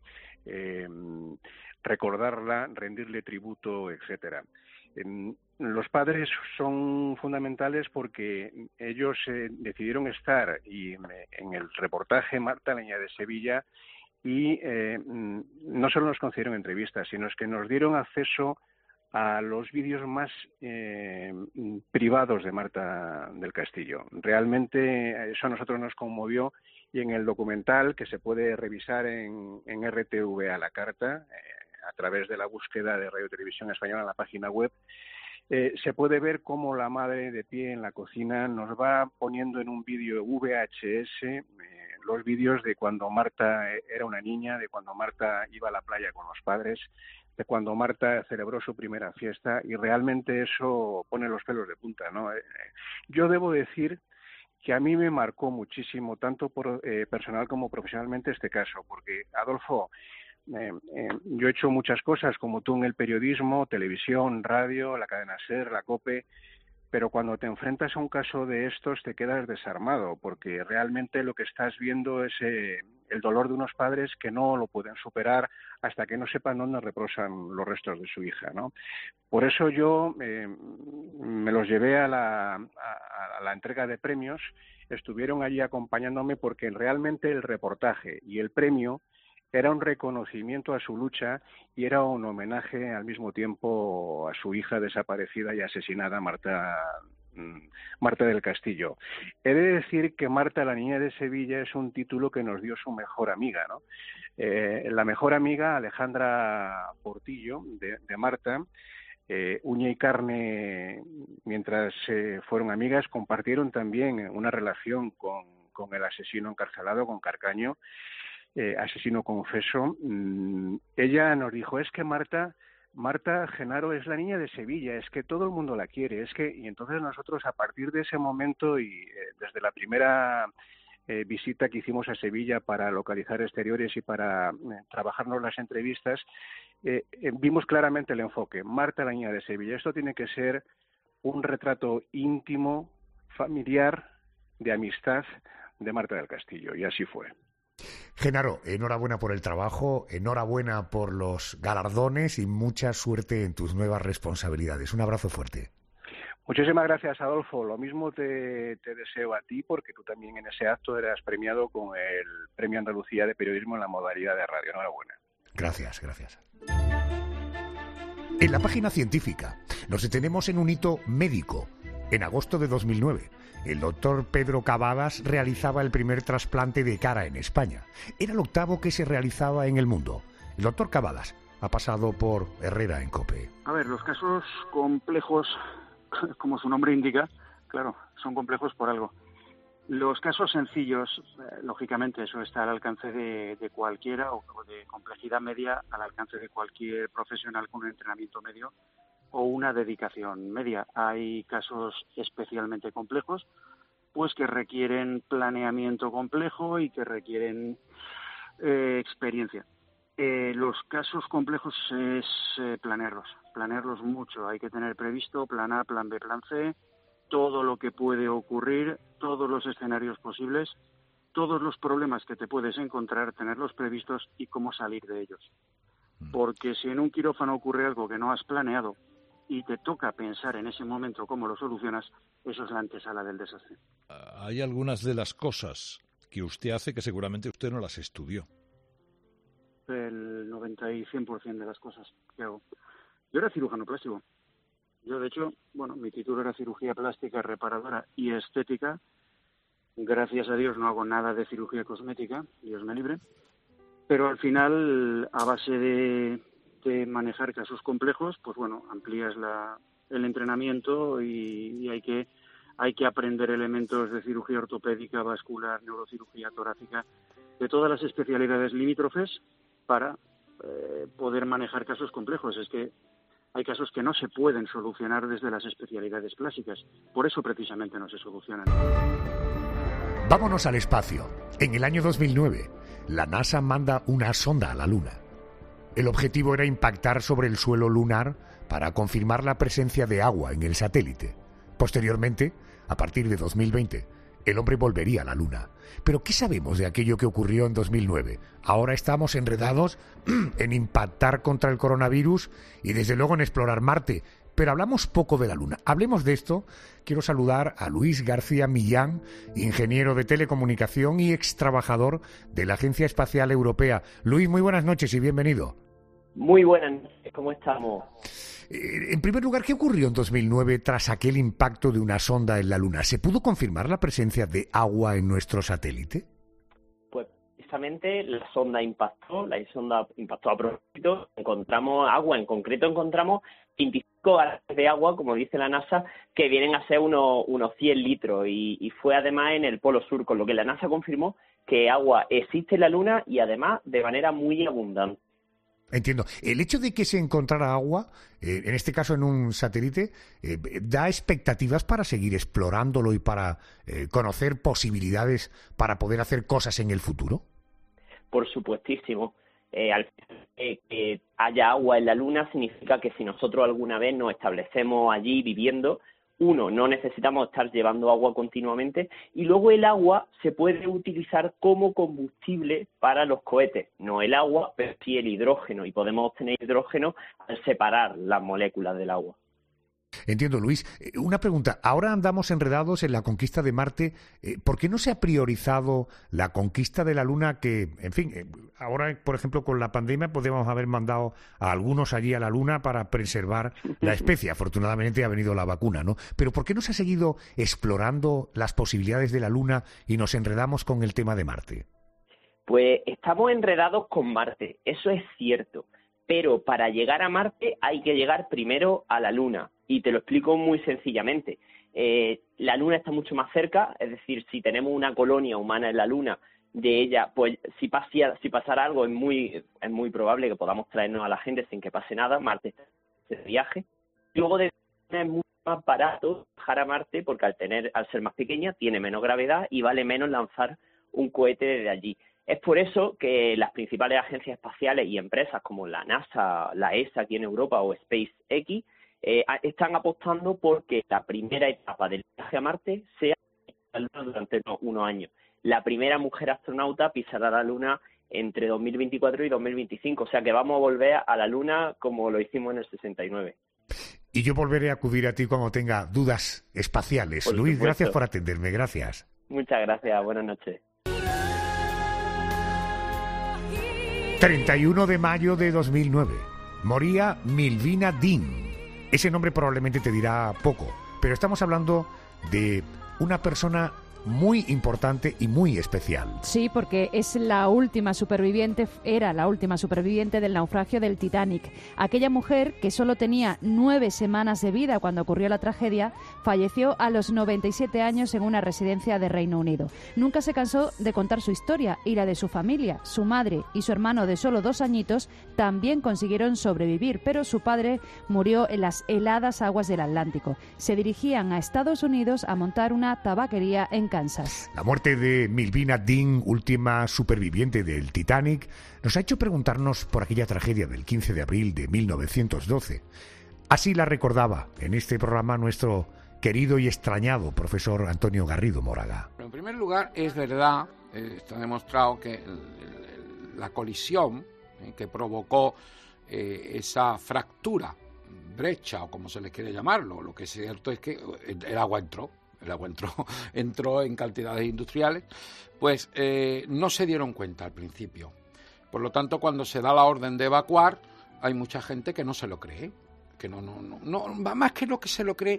recordarla, rendirle tributo, etcétera. Los padres son fundamentales porque ellos decidieron estar en el reportaje Marta, la niña de Sevilla, y no solo nos concedieron entrevistas, sino que nos dieron acceso a los vídeos más privados de Marta del Castillo. Realmente eso a nosotros nos conmovió, y en el documental, que se puede revisar en RTV a la carta, a través de la búsqueda de Radio Televisión Española en la página web, se puede ver cómo la madre de pie en la cocina nos va poniendo en un vídeo VHS los vídeos de cuando Marta era una niña, de cuando Marta iba a la playa con los padres, de cuando Marta celebró su primera fiesta, y realmente eso pone los pelos de punta, ¿no? Yo debo decir que a mí me marcó muchísimo, tanto personal como profesionalmente, este caso, porque, Adolfo, yo he hecho muchas cosas como tú en el periodismo, televisión, radio, la cadena SER, la COPE, pero cuando te enfrentas a un caso de estos te quedas desarmado, porque realmente lo que estás viendo es el dolor de unos padres que no lo pueden superar hasta que no sepan dónde reposan los restos de su hija, ¿no? Por eso yo me los llevé a la entrega de premios, estuvieron allí acompañándome porque realmente el reportaje y el premio era un reconocimiento a su lucha y era un homenaje al mismo tiempo a su hija desaparecida y asesinada, Marta del Castillo. He de decir que Marta, la niña de Sevilla, es un título que nos dio su mejor amiga, ¿no? La mejor amiga, Alejandra Portillo, de Marta, uña y carne, mientras fueron amigas, compartieron también una relación con el asesino encarcelado, con Carcaño, asesino confeso. Ella nos dijo, es que Marta Genaro es la niña de Sevilla, es que todo el mundo la quiere, y entonces nosotros a partir de ese momento y desde la primera visita que hicimos a Sevilla para localizar exteriores y para trabajarnos las entrevistas, vimos claramente el enfoque. Marta, la niña de Sevilla. Esto tiene que ser un retrato íntimo, familiar, de amistad de Marta del Castillo, y así fue. Genaro, enhorabuena por el trabajo, enhorabuena por los galardones y mucha suerte en tus nuevas responsabilidades. Un abrazo fuerte. Muchísimas gracias, Adolfo. Lo mismo te deseo a ti, porque tú también en ese acto eras premiado con el Premio Andalucía de Periodismo en la modalidad de radio. Enhorabuena. Gracias. En la página científica nos detenemos en un hito médico. En agosto de 2009, el doctor Pedro Cavadas realizaba el primer trasplante de cara en España. Era el 8º que se realizaba en el mundo. El doctor Cavadas ha pasado por Herrera en COPE. A ver, los casos complejos, como su nombre indica, claro, son complejos por algo. Los casos sencillos, lógicamente, eso está al alcance de cualquiera, o de complejidad media al alcance de cualquier profesional con un entrenamiento medio o una dedicación media. Hay casos especialmente complejos, pues que requieren planeamiento complejo y que requieren experiencia. Los casos complejos es planearlos mucho. Hay que tener previsto plan A, plan B, plan C, todo lo que puede ocurrir, todos los escenarios posibles, todos los problemas que te puedes encontrar, tenerlos previstos y cómo salir de ellos. Porque si en un quirófano ocurre algo que no has planeado y te toca pensar en ese momento cómo lo solucionas, eso es la antesala del desastre. Hay algunas de las cosas que usted hace que seguramente usted no las estudió. El 90 y 100% de las cosas que hago. Yo era cirujano plástico. Yo, de hecho, mi título era cirugía plástica, reparadora y estética. Gracias a Dios no hago nada de cirugía cosmética, Dios me libre. Pero al final, a base de manejar casos complejos, pues amplías el entrenamiento y hay que aprender elementos de cirugía ortopédica, vascular, neurocirugía torácica, de todas las especialidades limítrofes para poder manejar casos complejos. Es que hay casos que no se pueden solucionar desde las especialidades clásicas. Por eso precisamente no se solucionan. Vámonos al espacio. En el año 2009, la NASA manda una sonda a la Luna. El objetivo era impactar sobre el suelo lunar para confirmar la presencia de agua en el satélite. Posteriormente, a partir de 2020, el hombre volvería a la Luna. Pero ¿qué sabemos de aquello que ocurrió en 2009? Ahora estamos enredados en impactar contra el coronavirus y desde luego en explorar Marte. Pero hablamos poco de la Luna. Hablemos de esto. Quiero saludar a Luis García Millán, ingeniero de telecomunicación y extrabajador de la Agencia Espacial Europea. Luis, muy buenas noches y bienvenido. Muy buenas noches, ¿cómo estamos? En primer lugar, ¿qué ocurrió en 2009 tras aquel impacto de una sonda en la Luna? ¿Se pudo confirmar la presencia de agua en nuestro satélite? Pues precisamente la sonda impactó a propósito, encontramos agua, en concreto encontramos 25 galones de agua, como dice la NASA, que vienen a ser unos 100 litros y fue además en el Polo Sur, con lo que la NASA confirmó que agua existe en la Luna y además de manera muy abundante. Entiendo. El hecho de que se encontrara agua, en este caso en un satélite, ¿da expectativas para seguir explorándolo y para conocer posibilidades para poder hacer cosas en el futuro? Por supuestísimo. Que haya agua en la Luna significa que si nosotros alguna vez nos establecemos allí viviendo, no necesitamos estar llevando agua continuamente y luego el agua se puede utilizar como combustible para los cohetes. No el agua, pero sí el hidrógeno y podemos obtener hidrógeno al separar las moléculas del agua. Entiendo, Luis. Una pregunta. Ahora andamos enredados en la conquista de Marte. ¿Por qué no se ha priorizado la conquista de la Luna que, en fin, ahora, por ejemplo, con la pandemia podemos haber mandado a algunos allí a la Luna para preservar la especie? Afortunadamente ha venido la vacuna, ¿no? Pero ¿por qué no se ha seguido explorando las posibilidades de la Luna y nos enredamos con el tema de Marte? Pues estamos enredados con Marte, eso es cierto. Pero para llegar a Marte hay que llegar primero a la Luna. Y te lo explico muy sencillamente. La Luna está mucho más cerca, es decir, si tenemos una colonia humana en la Luna, de ella, pues si pasara algo es muy probable que podamos traernos a la gente sin que pase nada. Marte está de viaje. Luego es mucho más barato viajar a Marte porque al ser más pequeña tiene menos gravedad y vale menos lanzar un cohete desde allí. Es por eso que las principales agencias espaciales y empresas como la NASA, la ESA aquí en Europa o SpaceX están apostando porque la primera etapa del viaje a Marte sea la Luna durante unos años. La primera mujer astronauta pisará la Luna entre 2024 y 2025, o sea que vamos a volver a la Luna como lo hicimos en el 69. Y yo volveré a acudir a ti cuando tenga dudas espaciales. Por Luis, supuesto. gracias por atenderme, gracias. Muchas gracias, buenas noches. 31 de mayo de 2009. Moría Milvina Dean. Ese nombre probablemente te dirá poco, pero estamos hablando de una persona muy importante y muy especial. Sí, porque es la última superviviente, era la última superviviente del naufragio del Titanic. Aquella mujer, que solo tenía 9 semanas de vida cuando ocurrió la tragedia, falleció a los 97 años en una residencia de Reino Unido. Nunca se cansó de contar su historia y la de su familia. Su madre y su hermano de solo 2 añitos también consiguieron sobrevivir, pero su padre murió en las heladas aguas del Atlántico. Se dirigían a Estados Unidos a montar una tabaquería en Kansas. La muerte de Milvina Dean, última superviviente del Titanic, nos ha hecho preguntarnos por aquella tragedia del 15 de abril de 1912. Así la recordaba en este programa nuestro querido y extrañado profesor Antonio Garrido Moraga. En primer lugar, es verdad, está demostrado que la colisión que provocó esa fractura, brecha o como se le quiere llamarlo, lo que es cierto es que el agua entró en cantidades industriales, pues no se dieron cuenta al principio. Por lo tanto, cuando se da la orden de evacuar, hay mucha gente que no se lo cree, que no más que lo que se lo cree,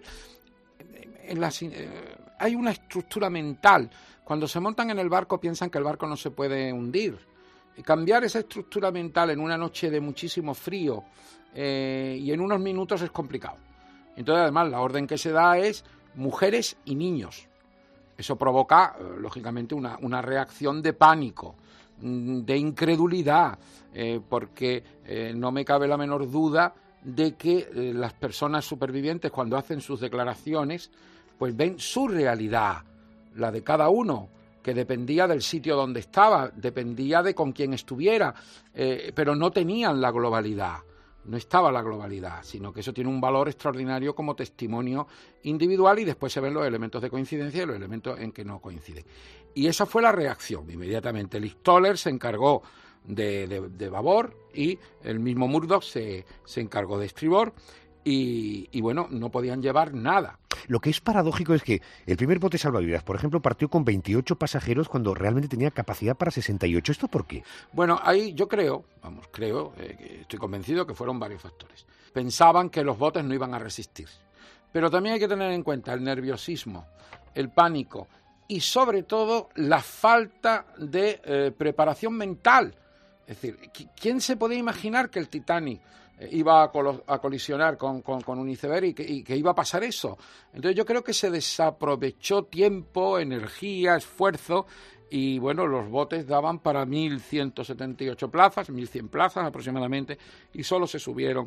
hay una estructura mental. Cuando se montan en el barco piensan que el barco no se puede hundir. Y cambiar esa estructura mental en una noche de muchísimo frío y en unos minutos es complicado. Entonces, además, la orden que se da es mujeres y niños. Eso provoca, lógicamente, una reacción de pánico, de incredulidad, porque no me cabe la menor duda de que las personas supervivientes, cuando hacen sus declaraciones, pues ven su realidad, la de cada uno, que dependía del sitio donde estaba, dependía de con quién estuviera, pero no tenían la globalidad. No estaba la globalidad, sino que eso tiene un valor extraordinario como testimonio individual y después se ven los elementos de coincidencia y los elementos en que no coinciden. Y esa fue la reacción. Inmediatamente Liz Toller se encargó de babor y el mismo Murdoch se encargó de estribor y bueno, no podían llevar nada. Lo que es paradójico es que el primer bote salvavidas, por ejemplo, partió con 28 pasajeros cuando realmente tenía capacidad para 68. ¿Esto por qué? Bueno, ahí yo creo, estoy convencido que fueron varios factores. Pensaban que los botes no iban a resistir. Pero también hay que tener en cuenta el nerviosismo, el pánico y sobre todo la falta de preparación mental. Es decir, ¿quién se podía imaginar que el Titanic iba a colisionar con un iceberg y que iba a pasar eso? Entonces yo creo que se desaprovechó tiempo, energía, esfuerzo y bueno, los botes daban para 1.178 plazas, 1.100 plazas aproximadamente y solo se subieron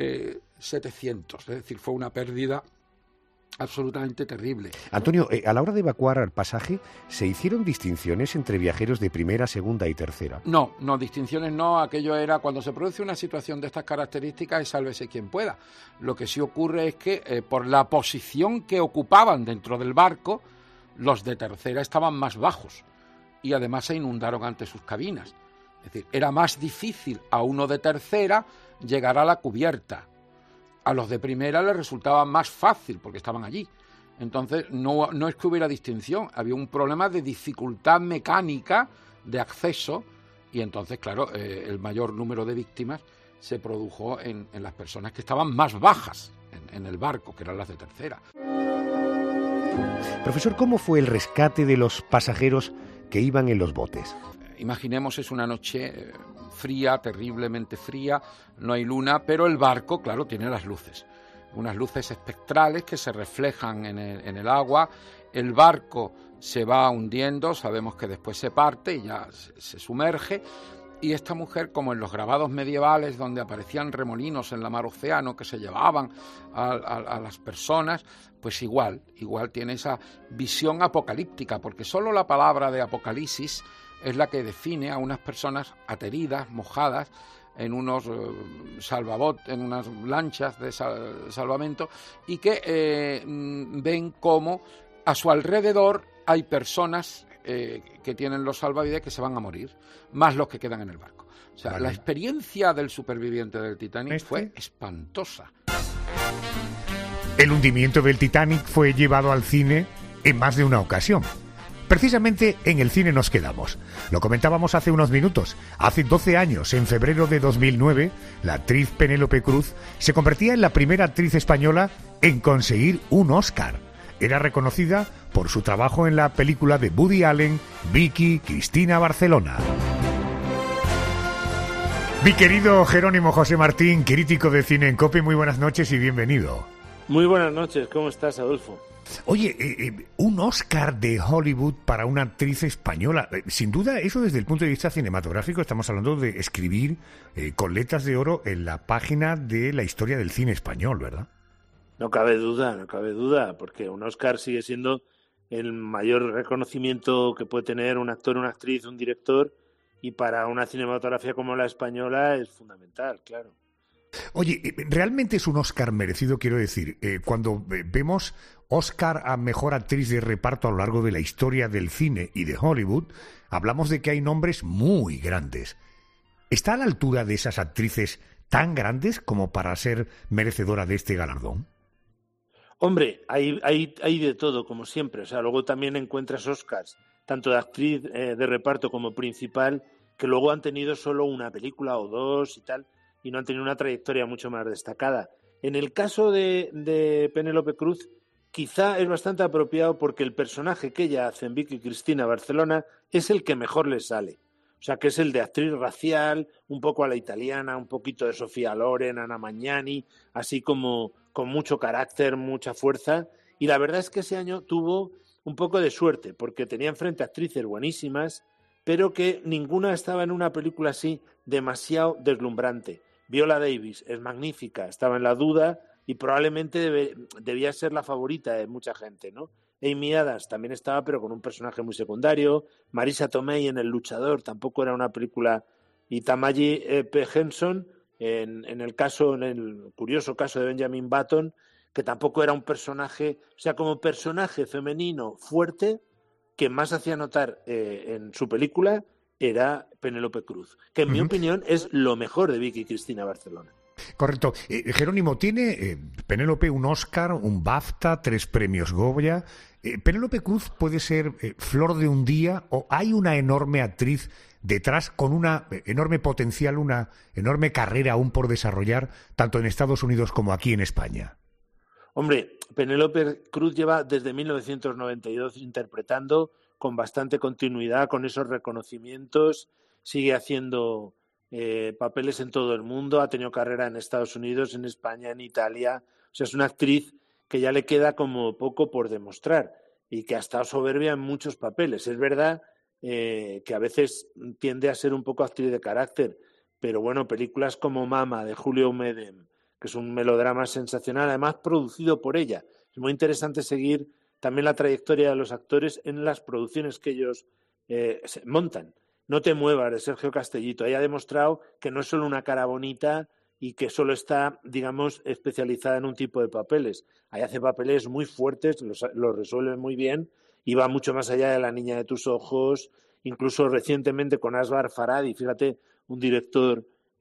700, es decir, fue una pérdida absolutamente terrible. Antonio, a la hora de evacuar al pasaje, ¿se hicieron distinciones entre viajeros de primera, segunda y tercera? No, distinciones no. Aquello era cuando se produce una situación de estas características es sálvese quien pueda. Lo que sí ocurre es que por la posición que ocupaban dentro del barco, los de tercera estaban más bajos y además se inundaron ante sus cabinas. Es decir, era más difícil a uno de tercera llegar a la cubierta. A los de primera les resultaba más fácil porque estaban allí. Entonces no es que hubiera distinción, había un problema de dificultad mecánica de acceso y entonces, claro, el mayor número de víctimas se produjo en las personas que estaban más bajas en el barco, que eran las de tercera. Profesor, ¿cómo fue el rescate de los pasajeros que iban en los botes? Imaginemos, es una noche fría, terriblemente fría, no hay luna, pero el barco, claro, tiene las luces. unas luces espectrales que se reflejan en el agua. El barco se va hundiendo, sabemos que después se parte y ya se sumerge. Y esta mujer, como en los grabados medievales donde aparecían remolinos en la mar océano que se llevaban a las personas, pues igual tiene esa visión apocalíptica, porque solo la palabra de apocalipsis es la que define a unas personas ateridas, mojadas, en unos en unas lanchas de salvamento, y que ven cómo a su alrededor hay personas que tienen los salvavidas que se van a morir, más los que quedan en el barco. O sea, la experiencia del superviviente del Titanic fue espantosa. El hundimiento del Titanic fue llevado al cine en más de una ocasión. Precisamente en el cine nos quedamos. Lo comentábamos hace unos minutos. Hace 12 años, en febrero de 2009, la actriz Penélope Cruz se convertía en la primera actriz española en conseguir un Oscar. Era reconocida por su trabajo en la película de Woody Allen, Vicky Cristina Barcelona. Mi querido Jerónimo José Martín, crítico de cine en COPE, muy buenas noches y bienvenido. Muy buenas noches, ¿cómo estás, Adolfo? Oye, un Oscar de Hollywood para una actriz española. Sin duda, eso desde el punto de vista cinematográfico, estamos hablando de escribir con letras de oro en la página de la historia del cine español, ¿verdad? No cabe duda, porque un Oscar sigue siendo el mayor reconocimiento que puede tener un actor, una actriz, un director, y para una cinematografía como la española es fundamental, claro. Oye, ¿realmente es un Oscar merecido? Quiero decir, cuando vemos Oscar a Mejor Actriz de Reparto a lo largo de la historia del cine y de Hollywood, hablamos de que hay nombres muy grandes. ¿Está a la altura de esas actrices tan grandes como para ser merecedora de este galardón? Hombre, hay de todo, como siempre. O sea, luego también encuentras Oscars, tanto de actriz de reparto como principal, que luego han tenido solo una película o dos y tal, y no han tenido una trayectoria mucho más destacada. En el caso de Penélope Cruz, quizá es bastante apropiado porque el personaje que ella hace en Vicky Cristina Barcelona es el que mejor le sale. O sea, que es el de actriz racial, un poco a la italiana, un poquito de Sofía Loren, Ana Magnani, así como con mucho carácter, mucha fuerza. Y la verdad es que ese año tuvo un poco de suerte, porque tenía enfrente actrices buenísimas, pero que ninguna estaba en una película así demasiado deslumbrante. Viola Davis es magnífica, estaba en la duda y probablemente debía ser la favorita de mucha gente, ¿no? Amy Adams también estaba, pero con un personaje muy secundario. Marisa Tomei en El luchador tampoco era una película. Y Tamaji P. Henson en el curioso caso de Benjamin Button, que tampoco era un personaje, o sea, como personaje femenino fuerte, que más hacía notar en su película era Penélope Cruz, que en mi opinión es lo mejor de Vicky Cristina Barcelona. Correcto. Jerónimo, ¿tiene Penélope un Oscar, un BAFTA, 3 premios Goya? ¿Penélope Cruz puede ser flor de un día o hay una enorme actriz detrás con una enorme potencial, una enorme carrera aún por desarrollar, tanto en Estados Unidos como aquí en España? Hombre, Penélope Cruz lleva desde 1992 interpretando con bastante continuidad, con esos reconocimientos, sigue haciendo papeles en todo el mundo, ha tenido carrera en Estados Unidos, en España, en Italia. O sea, es una actriz que ya le queda como poco por demostrar y que ha estado soberbia en muchos papeles. Es verdad que a veces tiende a ser un poco actriz de carácter, pero bueno, películas como Mama, de Julio Medem, que es un melodrama sensacional, además producido por ella. Es muy interesante seguir también la trayectoria de los actores en las producciones que ellos montan. No te muevas, de Sergio Castellito. Ella ha demostrado que no es solo una cara bonita y que solo está, digamos, especializada en un tipo de papeles. Ahí hace papeles muy fuertes, los resuelve muy bien y va mucho más allá de La niña de tus ojos, incluso recientemente con Asghar Farhadi, fíjate, un director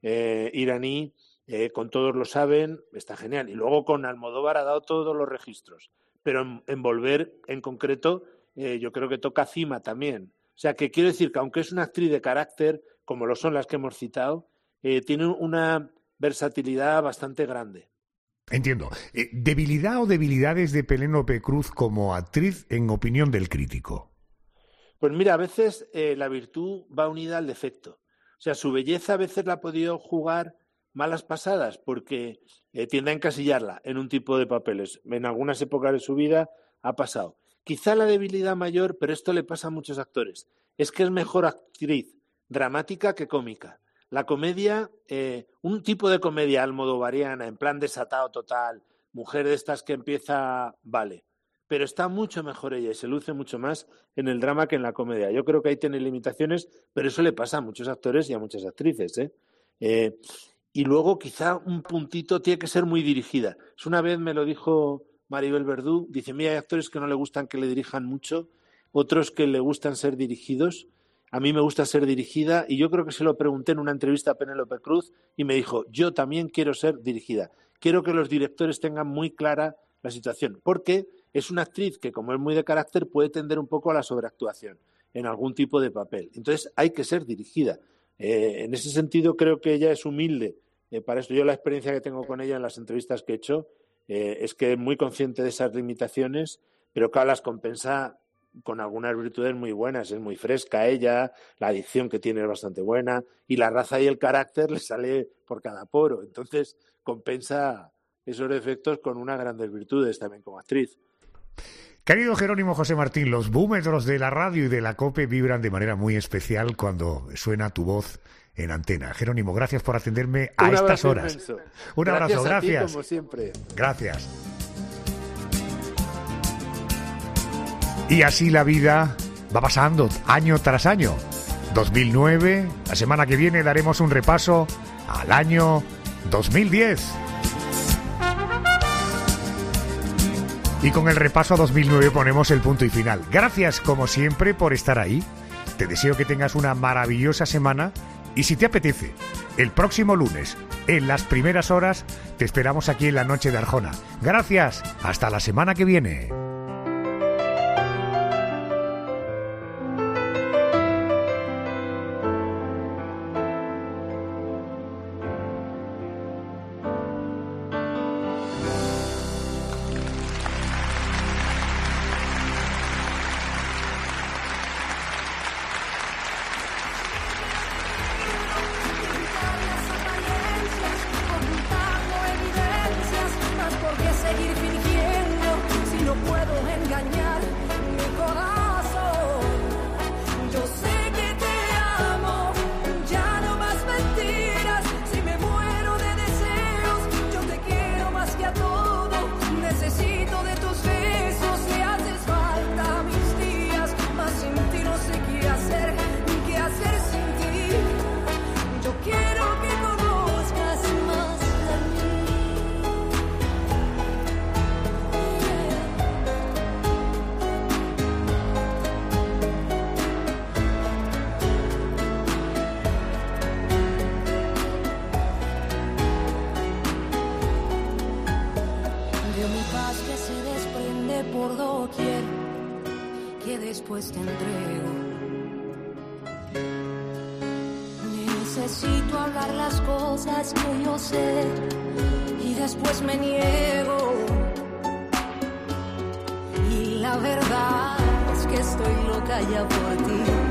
iraní, con Todos lo saben, está genial. Y luego con Almodóvar ha dado todos los registros. Pero en Volver, en concreto, yo creo que toca cima también. O sea, que quiero decir que aunque es una actriz de carácter, como lo son las que hemos citado, tiene una versatilidad bastante grande. Entiendo. ¿Debilidad o debilidades de Penélope Cruz como actriz en opinión del crítico? Pues mira, a veces la virtud va unida al defecto. O sea, su belleza a veces la ha podido jugar malas pasadas porque tiende a encasillarla en un tipo de papeles. En algunas épocas de su vida ha pasado. Quizá la debilidad mayor, pero esto le pasa a muchos actores, es que es mejor actriz dramática que cómica. La comedia, un tipo de comedia almodovariana, en plan desatado total, mujer de estas que empieza, vale, pero está mucho mejor ella y se luce mucho más en el drama que en la comedia. Yo creo que ahí tiene limitaciones, pero eso le pasa a muchos actores y a muchas actrices, y luego quizá un puntito, tiene que ser muy dirigida. Una vez me lo dijo Maribel Verdú, dice, mira, hay actores que no le gustan que le dirijan mucho, otros que le gustan ser dirigidos. A mí me gusta ser dirigida y yo creo que se lo pregunté en una entrevista a Penélope Cruz y me dijo, yo también quiero ser dirigida. Quiero que los directores tengan muy clara la situación, porque es una actriz que, como es muy de carácter, puede tender un poco a la sobreactuación en algún tipo de papel. Entonces hay que ser dirigida. En ese sentido creo que ella es humilde. Para esto yo la experiencia que tengo con ella en las entrevistas que he hecho es que es muy consciente de esas limitaciones, pero que las compensa con algunas virtudes muy buenas. Es muy fresca ella, la adicción que tiene es bastante buena y la raza y el carácter le sale por cada poro. Entonces compensa esos defectos con unas grandes virtudes también como actriz. Querido Jerónimo José Martín, los búmetros de la radio y de la COPE vibran de manera muy especial cuando suena tu voz en antena. Jerónimo, gracias por atenderme a estas horas. Inmenso. Un abrazo, gracias. A ti, como siempre. Gracias. Y así la vida va pasando año tras año. 2009, la semana que viene daremos un repaso al año 2010. Y con el repaso a 2009 ponemos el punto y final. Gracias, como siempre, por estar ahí. Te deseo que tengas una maravillosa semana y si te apetece, el próximo lunes, en las primeras horas, te esperamos aquí en la Noche de Arjona. Gracias, hasta la semana que viene. Después te entrego. Necesito hablar las cosas que yo sé y después me niego. Y la verdad es que estoy loca ya por ti.